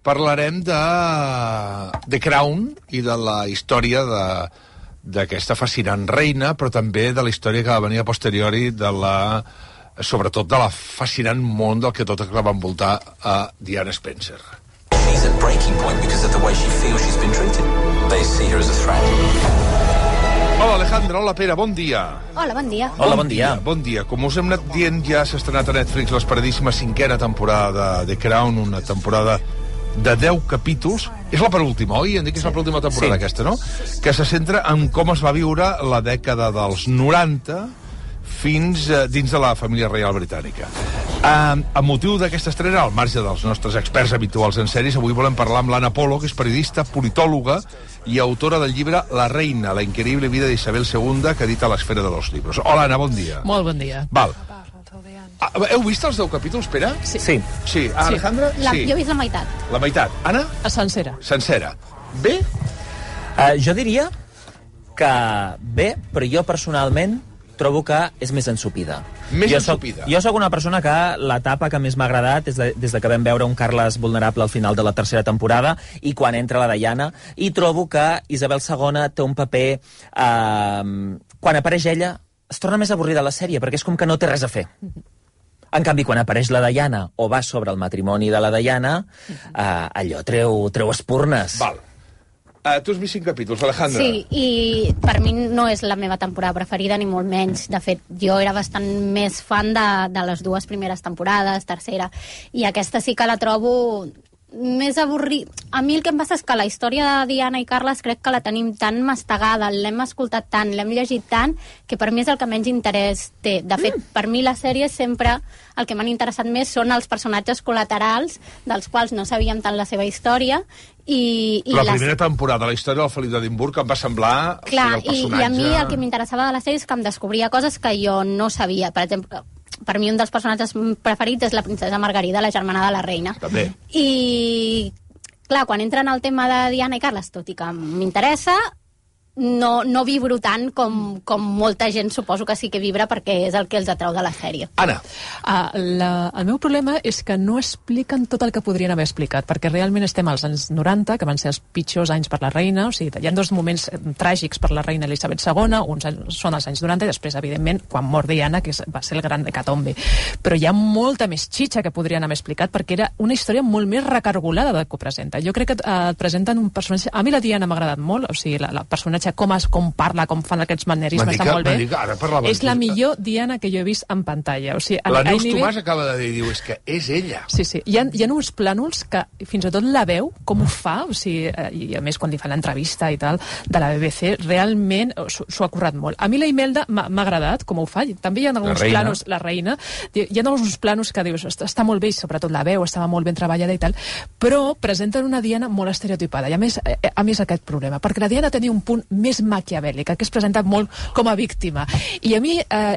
Parlarem de Crown i de la història d'aquesta fascinant reina, però també de la història que va venir a posteriori sobretot de la fascinant món del que tot va envoltar a Diana Spencer. She's at breaking point because of the way she feels she's been treated. They see her as a threat. Hola, Alejandra. Hola, Pere. Bon dia. Hola, bon dia. Hola, bon dia. Bon dia. Com us hem anat dient, ja s'ha estrenat a Netflix l'esperadíssima 5a temporada de Crown, una temporada de 10 capítols. És la penúltima, oi? Hem dit que és la penúltima temporada, aquesta, no? Que se centra en com es va viure la dècada dels 90 fins dins de la família reial britànica. A motiu d'aquesta estrena, al marge dels nostres experts habituals en sèries, avui volem parlar amb l'Anna Polo, que és periodista, politòloga i autora del llibre La reina, la increïble vida d'Isabel II, que edita l'Esfera de los Libros. Hola, Anna, bon dia. Molt bon dia. Val. Heu vist els 10 capítols, Pere? Sí. Sí. Alejandra? Sí. Jo he vist la meitat. La meitat. Anna? A Sencera. Sencera. Bé? Jo diria que bé, però jo personalment trobo que és més ensupida. Ensupida? Jo sóc una persona que l'etapa que més m'ha agradat és des de que vam veure un Carles vulnerable al final de la tercera temporada i quan entra la Diana, i trobo que Isabel II té un paper... quan apareix ella, es torna més avorrida la sèrie, perquè és com que no té res a fer. En canvi, quan apareix la Diana o va sobre el matrimoni de la Diana, allò treu espurnes. Val. Tu has vist 5 capítols, Alejandra? Sí, i per mi no és la meva temporada preferida, ni molt menys. De fet, jo era bastant més fan de les dues primeres temporades, tercera, i aquesta sí que la trobo més avorrit. A mi el que em passa és que la història de Diana i Carles crec que la tenim tan mastegada, l'hem escoltat tant, l'hem llegit tant, que per mi és el que menys interès té. De fet, per mi la sèrie sempre el que m'han interessat més són els personatges col·laterals, dels quals no sabíem tant la seva història. La primera temporada, la història del Felip d'Edimburg, em va semblar... Clar, el personatge... i a mi el que m'interessava de la sèrie és que em descobria coses que jo no sabia. Per exemple, per mi un dels personatges preferits és la princesa Margarida, la germana de la reina. També. I, clar, quan entren al tema de Diana i Carles, tot i que m'interessa, no vibro tant com molta gent suposo que sí que vibra, perquè és el que els atrau de la sèrie. Anna. El meu problema és que no expliquen tot el que podrien haver explicat, perquè realment estem als anys 90, que van ser els pitjors anys per la reina, o sigui, hi ha dos moments tràgics per la reina Elisabet II, uns són els anys 90 i després, evidentment, quan mor Diana, que va ser el gran hecatombe. Però hi ha molta més xitxa que podrien haver explicat, perquè era una història molt més recargolada del que ho presenta. Jo crec que et presenten un personatge... A mi la Diana m'ha agradat molt, o sigui, la personatge com parla, com fan aquests manerismes, està molt bé. És la millor Diana que jo he vist en pantalla. O sigui, la Neus Tomàs acaba de dir, és que és ella. Sí. Hi ha uns plànols que fins i tot la veu, com ho fa, o sigui, i a més quan li fan l'entrevista i tal, de la BBC, realment s'ho ha currat molt. A mi la Imelda m'ha agradat, com ho fa. També hi ha alguns plànols, la reina, hi ha alguns plànols que dius, està molt bé, sobretot la veu, estava molt ben treballada i tal, però presenten una Diana molt estereotipada. I a més aquest problema, perquè la Diana tenia un punt més maquiavèlica, que es presenta molt com a víctima. I a mi...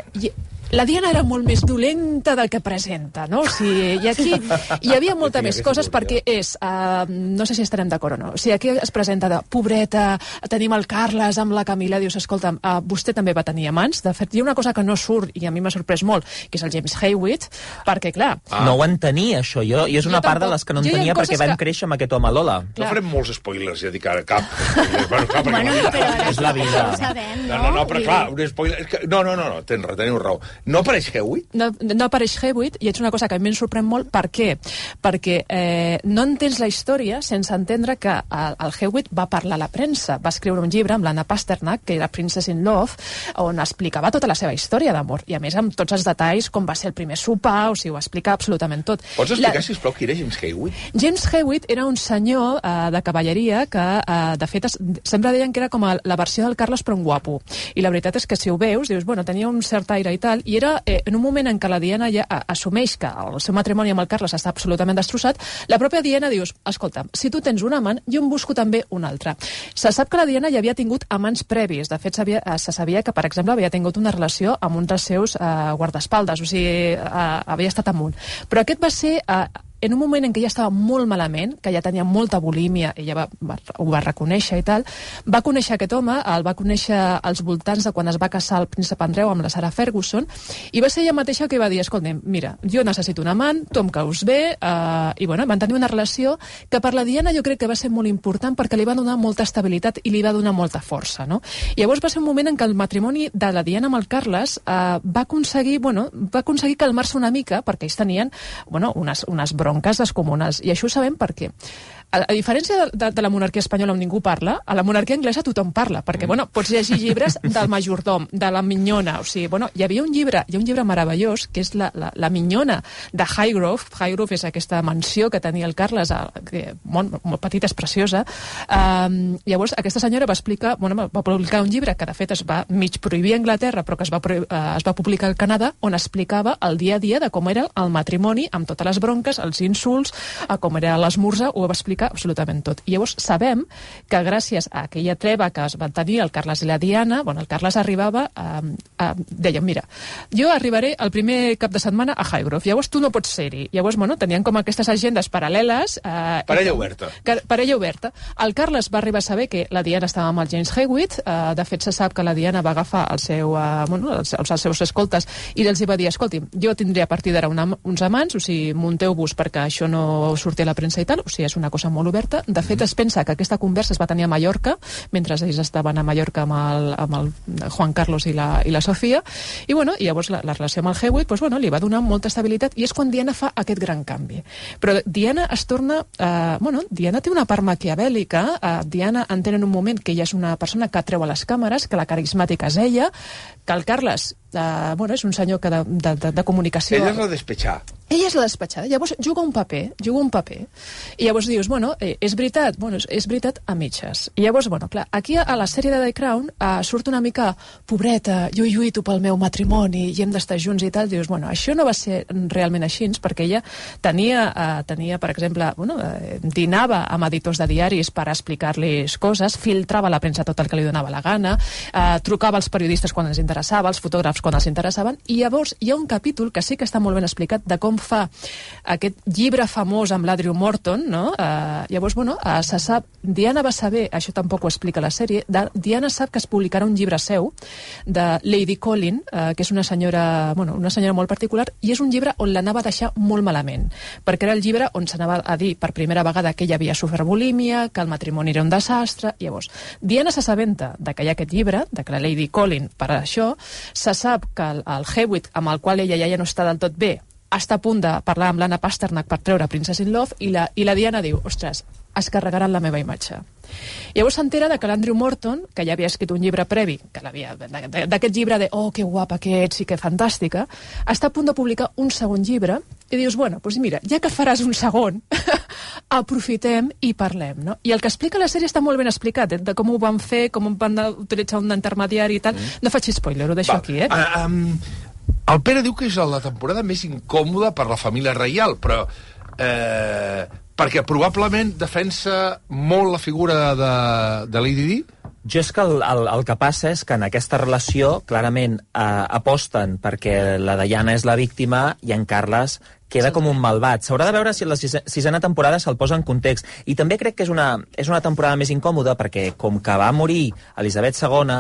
la Diana era molt més dolenta del que presenta, no? O sigui, i aquí hi havia molta més coses perquè és... no sé si estarem d'acord o no. O sigui, aquí es presenta de pobreta, tenim el Carles amb la Camila, dius, escolta, vostè també va tenir amants. De fet, hi ha una cosa que no surt i a mi m'ha sorprès molt, que és el James Hewitt, perquè, clar... No ho entenia, això. Jo és una part de les que no entenia perquè vam créixer amb aquest home Lola. No farem molts spoilers, ja dic ara, cap. Bueno, però és la vida. No, però clar, un spoiler... No, teniu raó. No apareix Hewitt? No apareix Hewitt, i és una cosa que a mi em sorprèn molt. Per què? Perquè no entens la història sense entendre que el Hewitt va parlar a la premsa. Va escriure un llibre amb l'Anna Pasternak, que era Princess in Love, on explicava tota la seva història d'amor. I a més amb tots els detalls, com va ser el primer sopar, o sigui, ho explica absolutament tot. Pots explicar, sisplau, qui era James Hewitt? James Hewitt era un senyor de cavalleria que, de fet, sempre deien que era com la versió del Carles, però un guapo. I la veritat és que si ho veus, dius, bueno, tenia un cert aire i tal, i era en un moment en què la Diana ja assumeix que el seu matrimoni amb el Carles està absolutament destrossat, la pròpia Diana dius, escolta, si tu tens un amant, jo en busco també un altre. Se sap que la Diana ja havia tingut amants previs. De fet, se sabia que, per exemple, havia tingut una relació amb un dels seus guardaespaldes, o sigui, havia estat amb un. Però aquest va ser... en un moment en què ella estava molt malament, que ja tenia molta bulímia, ella ho va reconèixer i tal, va conèixer aquest home, el va conèixer als voltants de quan es va casar el príncep Andreu amb la Sarah Ferguson, i va ser ella mateixa que va dir, escolta'm, mira, jo necessito un amant, tu em caus bé, i bueno, van tenir una relació que per la Diana jo crec que va ser molt important perquè li va donar molta estabilitat i li va donar molta força, no? I llavors va ser un moment en què el matrimoni de la Diana amb el Carles va aconseguir calmar-se una mica, perquè ells tenien unes bronques descomunes, i això ho sabem perquè a diferència de la monarquia espanyola on ningú parla, a la monarquia anglesa tothom parla, perquè pots llegir llibres del majordom, de la minyona, o sigui, hi ha un llibre meravellós, que és la minyona de Highgrove. Highgrove és aquesta mansió que tenia el Carles, molt petita, és preciosa. Llavors, aquesta senyora va publicar un llibre que de fet es va mig prohibir a Anglaterra, però que es va publicar al Canadà, on explicava el dia a dia de com era el matrimoni, amb totes les bronques, els insults, com era l'esmorzar, ho va explicar absolutament tot. I llavors sabem que gràcies a aquella treva que es van tenir el Carles i la Diana, el Carles arribava deien, mira, jo arribaré el primer cap de setmana a Highgrove, llavors tu no pots ser-hi. Llavors, tenien com aquestes agendes paral·leles. Parella oberta. Parella oberta. El Carles va arribar a saber que la Diana estava amb el James Hewitt, de fet se sap que la Diana va agafar els seus escoltes i els va dir, escolti, jo tindré a partir d'ara uns amants, o sigui, munteu-vos perquè això no surti a la premsa i tal, o sigui, és una cosa molt oberta. De fet, es pensa que aquesta conversa es va tenir a Mallorca, mentre ells estaven a Mallorca amb el Juan Carlos i la Sofia, i llavors la relació amb el Hewitt li va donar molta estabilitat, i és quan Diana fa aquest gran canvi. Però Diana es torna... Diana té una part maquiavèlica, Diana entén en un moment que ella és una persona que atreu a les càmeres, que la carismàtica és ella, que el Carles és un senyor que de comunicació... Ella és la despatxar. Ella és la despatxada, llavors juga un paper, i llavors dius, és veritat a mitges. I llavors, clar, aquí a la sèrie de The Crown surt una mica, pobreta, jo lluito pel meu matrimoni i hem d'estar junts i tal, dius, això no va ser realment així, perquè ella tenia, per exemple, dinava amb editors de diaris per explicar-los coses, filtrava a la premsa tot el que li donava la gana, trucava als periodistes quan els interessava, als fotògrafs quan els interessaven, i llavors hi ha un capítol que sí que està molt ben explicat de com fa aquest llibre famós amb l'Andrew Morton, no? Llavors, se sap, Diana va saber, això tampoc ho explica la sèrie, Diana sap que es publicarà un llibre seu de Lady Colin, que és una senyora molt particular, i és un llibre on l'anava a deixar molt malament, perquè era el llibre on s'anava a dir per primera vegada que ella havia sofert bulímia, que el matrimoni era un desastre. Llavors, Diana s'assabenta de que hi ha aquest llibre, de que la Lady Colin, per això, se sap que el Hewitt, amb el qual ella ja no està del tot bé, està a punt de parlar amb l'Anna Pasternak per treure Princess in Love, i la Diana diu, ostres, es carregaran la meva imatge. Llavors s'entera de que l'Andrew Morton, que ja havia escrit un llibre previ, d'aquest llibre de oh, que guapa que ets i que fantàstica, està a punt de publicar un segon llibre, i dius, mira, ja que faràs un segon, aprofitem i parlem, no? I el que explica la sèrie està molt ben explicat, de com ho van fer, com van utilitzar un intermediari i tal. No faig spoiler, ho deixo aquí, El Pere diu que és la temporada més incòmoda per la família reial, però perquè probablement defensa molt la figura de Lady Di? Jo és que el que passa és que en aquesta relació clarament aposten perquè la Diana és la víctima i en Carles queda com un malvat. S'haurà de veure si la sisena temporada se'l posa en context. I també crec que és una temporada més incòmoda perquè com que va morir Elisabet II,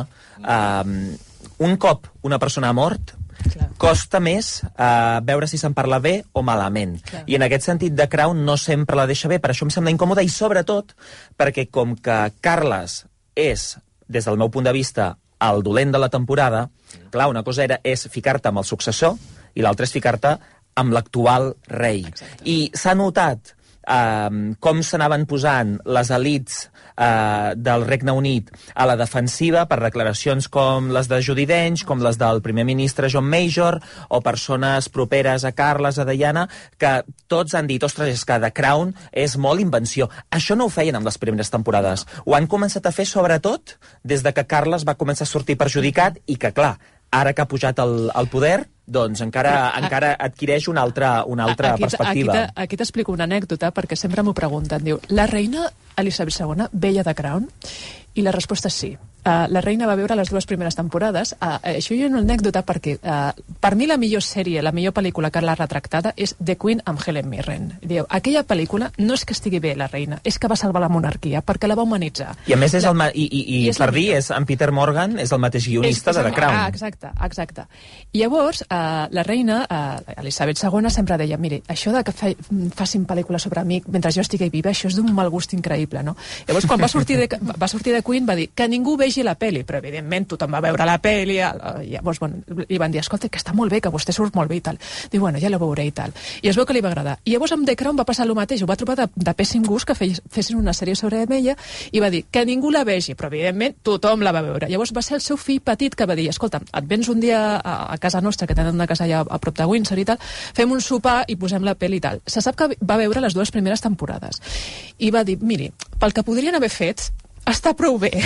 un cop una persona ha mort, costa més veure si se'n parla bé o malament. I en aquest sentit The Crown no sempre la deixa bé, per això em sembla incòmoda, i sobretot perquè com que Carles és, des del meu punt de vista, el dolent de la temporada, clar, una cosa és ficar-te amb el successor i l'altra és ficar-te amb l'actual rei. Exacte. I s'ha notat com s'anaven posant les elits del Regne Unit a la defensiva per declaracions com les de Judi Dench, com les del primer ministre John Major, o persones properes a Carles, a Diana, que tots han dit, ostres, és que The Crown és molt invenció. Això no ho feien amb les primeres temporades. Ho han començat a fer sobretot des de que Carles va començar a sortir perjudicat i que, clar, ara que ha pujat al poder, doncs encara adquireix una altra perspectiva. Aquí t'explico una anècdota, perquè sempre m'ho pregunten. Diu, la reina Elisabet II veia The Crown? I la resposta és sí. La Reina va veure les 2 primeres temporades. Això hi ha una anècdota perquè per mi la millor sèrie, la millor pel·lícula que l'ha retractada és The Queen amb Helen Mirren. Diu, aquella pel·lícula no és que estigui bé la Reina, és que va salvar la monarquia, perquè la va humanitzar. I a més és per dir, en Peter Morgan és el mateix guionista de The Crown. Exacte. I llavors, la Reina, Elisabet II, sempre deia, mire, això de que facin pel·lícules sobre mi mentre jo estigui viva, això és d'un mal gust increïble, no? Llavors, quan va sortir de Queen, va dir que ningú vegi la pel·li, però evidentment tothom va veure la pel·li, llavors, li van dir, escolta, que està molt bé, que vostè surt molt bé i tal. Diu, bueno, ja la veuré i tal. I es veu que li va agradar. I llavors amb The Crown va passar el mateix, ho va trobar de pèssim gust que fessin una sèrie sobre ella i va dir que ningú la vegi, però evidentment tothom la va veure. Llavors va ser el seu fill petit que va dir, escolta, et vens un dia a casa nostra, que tenen una casa allà a prop de Windsor i tal, fem un sopar i posem la pel·li i tal. Se sap que va veure les 2 primeres temporades i va dir, miri, pel que podrien haver fet està prou bé.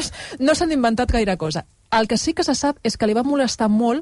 No s'han inventat gaire cosa. El que sí que se sap és que li va molestar molt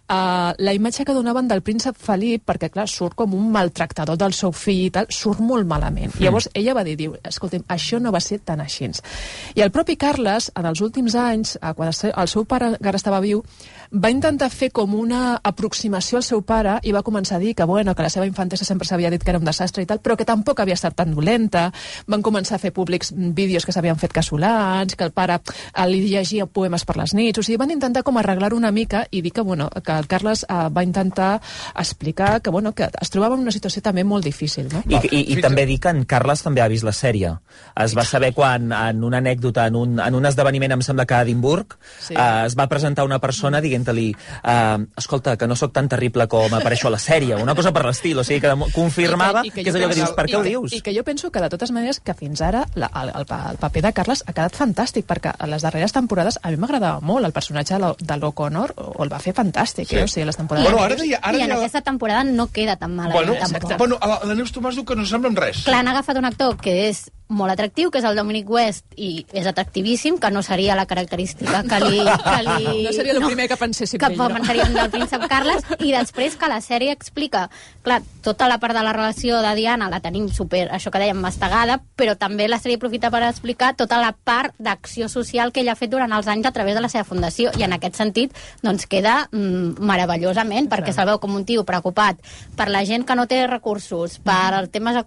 la imatge que donaven del príncep Felip, perquè, clar, surt com un maltractador del seu fill i tal, surt molt malament. Llavors, ella va dir, escolta'm, això no va ser tan així. I el propi Carles, en els últims anys, quan el seu pare encara estava viu, va intentar fer com una aproximació al seu pare i va començar a dir que, bueno, que la seva infantesa sempre s'havia dit que era un desastre i tal, però que tampoc havia estat tan dolenta. Van començar a fer públics vídeos que s'havien fet casolans, que el pare li llegia poemes per les nits. O sigui, van intentar com arreglar-ho una mica i dir que, bueno, que el Carles va intentar explicar que, bueno, que es trobava en una situació també molt difícil, no? I també dir que en Carles també ha vist la sèrie. Es va saber quan, en una anècdota, en un esdeveniment, em sembla que a Edimburg, es va presentar una persona dient-li escolta, que no sóc tan terrible com apareixo a la sèrie, una cosa per l'estil, o sigui, que confirmava que és allò que dius, per què ho dius? I que jo penso que, de totes maneres, que fins ara el paper de Carles ha quedat fantàstic, perquè a les darreres temporades a mi m'agradava molt el personatge de l'O'Connor, el va fer fantàstic, o sigui, les temporades... I en aquesta temporada no queda tan malament, tampoc. Bueno, la Neus Tomàs diu que no sembla en res. Clar, han agafat un actor que és molt atractiu, que és el Dominic West, i és atractivíssim, que no seria la característica que li no seria el primer que penséssim que pensaríem del príncep Carles, i després que la sèrie explica, clar, tota la part de la relació de Diana la tenim super, això que dèiem, mastegada, però també la sèrie aprofita per explicar tota la part d'acció social que ella ha fet durant els anys a través de la seva fundació, i en aquest sentit doncs queda meravellosament, perquè se'l veu com un tio preocupat per la gent que no té recursos, per temes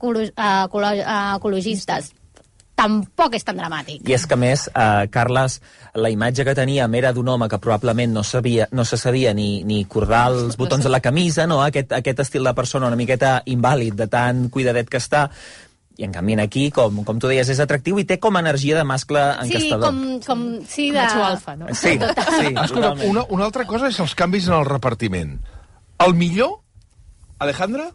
ecologistes. Tampoc és tan dramàtic. I és que, a més, Carles, la imatge que teníem era d'un home que probablement no se sabia ni cordar els botons de la camisa, no? Aquest estil de persona una miqueta invàlid, de tan cuidadet que està. I, en canvi, aquí, com tu deies, és atractiu i té com energia de mascle encastador. Sí, de... macho alfa, no? Sí. Escolta, una altra cosa és els canvis en el repartiment. El millor, Alejandra?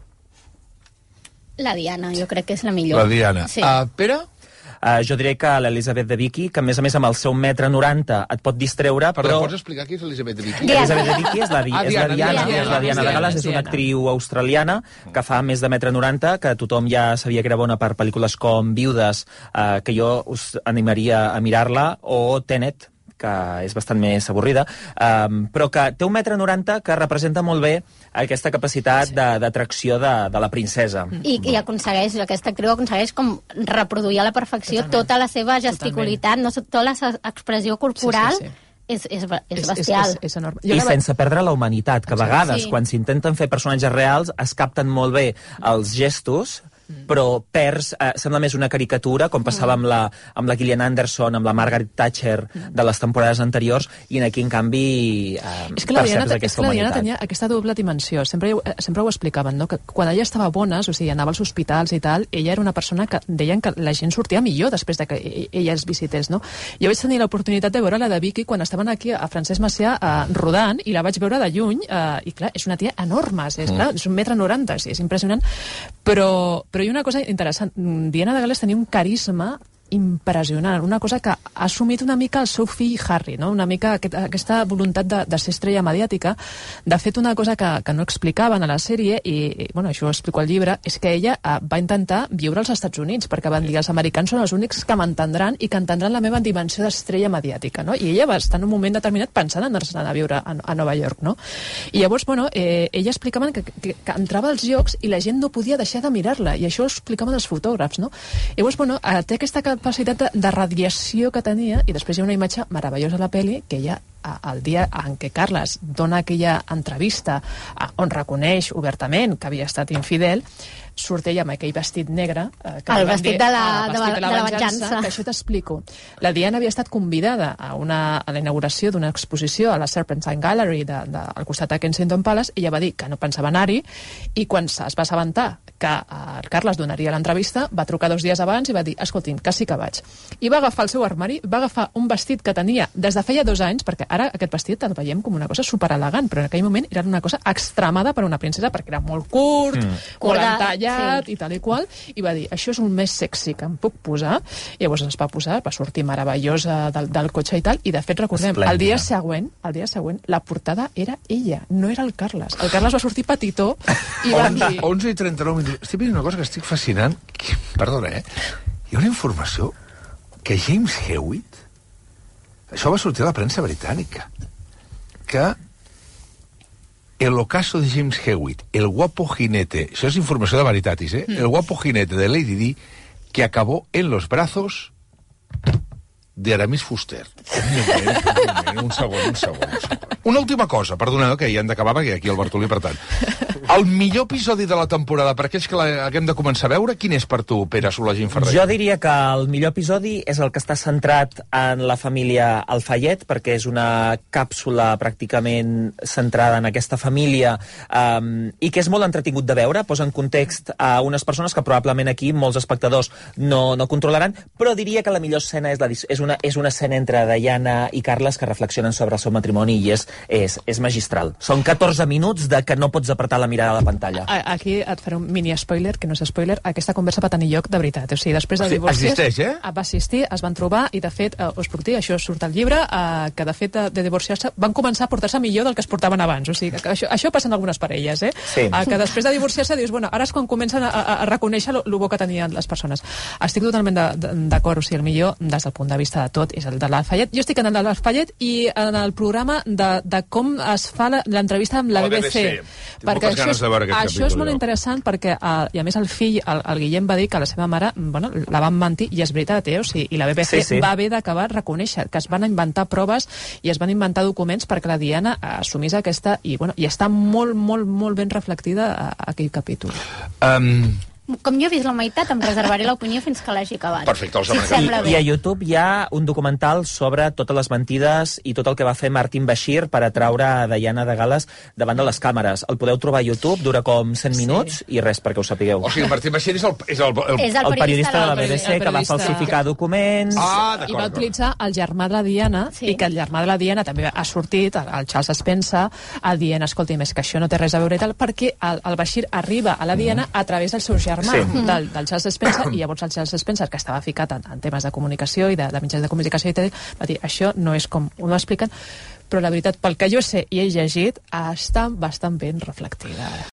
La Diana, jo crec que és la millor. La Diana. Sí. Pere? Jo diré que l'Elisabet de Vicky, que a més amb el seu 1,90 m et pot distreure, però... Pots explicar qui és l'Elisabet de Vicky? L'Elisabet de Vicky és la Diana de Gal·les, és una actriu australiana que fa més de 1,90 m, que tothom ja sabia que era bona per pel·lícules com Viudes, que jo us animaria a mirar-la, o Tenet, que és bastant més avorrida, però que té 1,90 m, que representa molt bé aquesta capacitat d'atracció de la princesa. I aconsegueix, aquesta actriu aconsegueix com reproduir a la perfecció tota la seva gesticulitat, tota la expressió corporal. És bestial. És enorme. I sense perdre la humanitat, que a vegades, quan s'intenten fer personatges reals, es capten molt bé els gestos, però perds, sembla més una caricatura, com passava amb la Gillian Anderson, amb la Margaret Thatcher de les temporades anteriors, i aquí, en canvi, és que la Diana humanitat. tenia aquesta doble dimensió. Sempre ho explicaven, no? Que quan ella estava bona, o sigui, anava als hospitals i tal, ella era una persona que deien que la gent sortia millor després de que ella els visités, no? Jo vaig tenir l'oportunitat de veure la de Vicky quan estaven aquí a Francesc Macià rodant, i la vaig veure de lluny, i clar, és una tia enorme, és 1,90 m, és impressionant, però hi ha una cosa interessant. Diana de Gal·les tenia un carisma impressionant, una cosa que ha assumit una mica el seu fill Harry, no? Una mica aquesta voluntat de ser estrella mediàtica. De fet, una cosa que no explicaven a la sèrie, i bueno, això ho explico al llibre, és que ella va intentar viure als Estats Units, perquè van dir els americans són els únics que m'entendran i que entendran la meva dimensió d'estrella mediàtica, no? I ella va estar en un moment determinat pensant en anar-se'n a viure a Nova York, no? I llavors, bueno, ella explicaven que entrava als llocs i la gent no podia deixar de mirar-la, i això ho explicaven els fotògrafs, no? Llavors, bueno, té aquesta capacitat de radiació que tenia, i després hi ha una imatge meravellosa a la pel·li, que ella, el dia en què Carles dona aquella entrevista on reconeix obertament que havia estat infidel, surt ella amb aquell vestit negre, que el vestit de la venjança. Que això t'explico. La Diana havia estat convidada a la inauguració d'una exposició a la Serpentine Gallery al costat de Kensington Palace, i ella va dir que no pensava anar-hi, i quan es va assabentar que el Carles donaria l'entrevista, va trucar 2 dies abans i va dir, escolti'm, que sí que vaig. I va agafar el seu armari, va agafar un vestit que tenia des de feia 2 anys, perquè ara aquest vestit el veiem com una cosa superelegant, però en aquell moment era una cosa extremada per una princesa, perquè era molt curt, molt entallat, i tal i qual, i va dir, això és el més sexy que em puc posar. I llavors es va posar, va sortir meravellosa del cotxe i tal, i de fet recordem, el dia següent, la portada era ella, no era el Carles. El Carles va sortir petitó i va dir... 11:39 minuts. Estic veient una cosa que estic fascinant. Perdona, hi ha una informació que James Hewitt, això va sortir a la premsa britànica, que el ocaso de James Hewitt, el guapo jinete, això és informació de Veritatis, el guapo jinete de Lady Di, que acabó en los brazos de Aramis Fuster. Un segon. Una última cosa, perdoneu, que ja hem d'acabar, perquè aquí el Bartolí, per tant. El millor episodi de la temporada, per aquells que haguem de començar a veure, quin és per tu, Pere Solagín Ferrer? Jo diria que el millor episodi és el que està centrat en la família Alfayet, perquè és una càpsula pràcticament centrada en aquesta família, i que és molt entretingut de veure, posa en context a unes persones que probablement aquí molts espectadors no controlaran, però diria que la millor escena és una escena entre Diana i Carles que reflexionen sobre el seu matrimoni, i és magistral. Són 14 minuts de que no pots apretar la mirada a la pantalla. Aquí et faré un mini spoiler, que no és spoiler, aquesta conversa va tenir lloc de veritat. O sigui, després de divorcis... Existeix, va assistir, es van trobar, i de fet, us puc dir, això surt al llibre, que de fet de divorciar-se van començar a portar-se millor del que es portaven abans. O sigui, que això passa en algunes parelles, Sí. Que després de divorciar-se dius, bueno, ara és quan comencen a reconèixer lo bo que tenien les persones. Estic totalment d'acord, o sigui, el millor, des del punt de vista de tot, és el de l'Alfayet. Jo estic en el de l'Alfayet i en el programa de com es fa l'entrevista amb la BBC. Perquè això és molt interessant, perquè, i a més el fill, el Guillem, va dir que la seva mare, bueno, la van mentir, i és veritat, o sigui, i la BBC va haver d'acabar reconèixer que es van inventar proves i es van inventar documents perquè la Diana assumís aquesta, i està molt, molt, molt ben reflectida a aquell capítol. Com jo he vist la meitat, em reservaré l'opinió fins que l'hagi acabat. Perfecte, si sembla bé. I a YouTube hi ha un documental sobre totes les mentides i tot el que va fer Martin Bashir per atraure a Diana de Gal·les davant de les càmeres. El podeu trobar a YouTube, dura com 100 minuts, i res, perquè ho sapigueu. O sigui, Martin Bashir és el periodista de la BBC que va falsificar documents. I va utilitzar el germà de la Diana, i que el germà de la Diana també ha sortit, el Charles Spencer, dient, escolti, més que això no té res a veure i tal, perquè el Bashir arriba a la Diana a través del seu germà, del Charles Spencer, i llavors el Charles Spencer, que estava ficat en temes de comunicació i de mitjans de comunicació i tal, va dir, això no és com ho expliquen, però la veritat, pel que jo sé i he llegit, està bastant ben reflectida.